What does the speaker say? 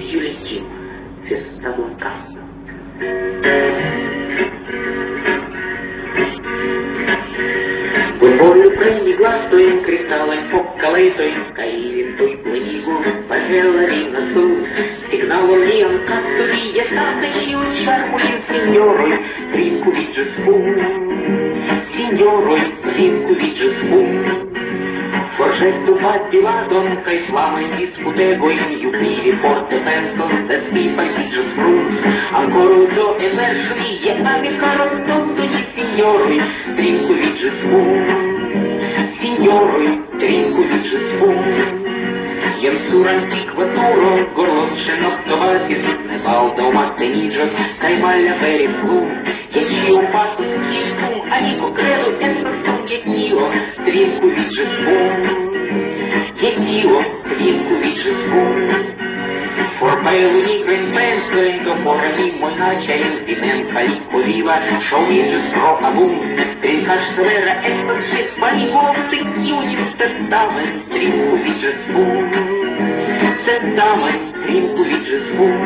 legitimo, sia stato a casa. Тобою приймі гласою, кричала покалитою, каїнтою плинігу, пагеларі на су, сигналом ліон кастові, я сам течію чармою сеньорою, рівку від джеспу, сеньорою, рівку від джеспу. Forgetto fatti la donca e flama in disputego in iubili forte penso se spipa in digio sprus ancora uso e verso vie ave caro tonto di signori trinco di gesù signori trinco di gesù jem sur antiquaturo gorlotche noctovatis ne balda o mattenigio kai maglia per il blu che ci un passo schifum amico credo che sono che io trinco di gesù Io, trinco di Gesù, ormai l'unico impenso domani moinacia intimenta li coliva, шовіжі срокаву, ріка швера, експорт спалігов, тикнюні стендами, стрімку від Жеспу, стендами, стрімку від Жеспу.